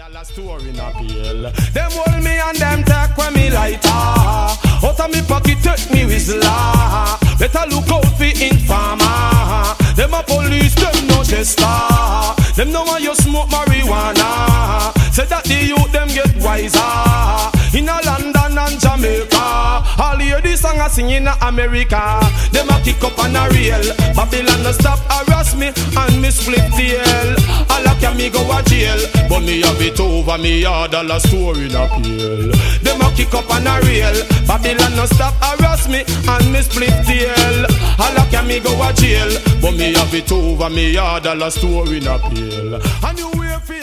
$1 store in a pail. Them hold me and them take when me lighter. Out of me pocket take me whistler. Better look out for informer. Them a police, them no jester. Them know why you smoke marijuana. Say that the youth them get wiser. In a London and Jamaica. All hear this song I sing in America. Them a kick up on a rail. Babylon no stop harass me and me split tail. All a can me go a jail, but me have it over me $1 store in a pail. Them a kick up on a rail. Babylon no stop harass me and me split tail. All a can me go a jail, but me have it over me $1 store in a pail. And you wait for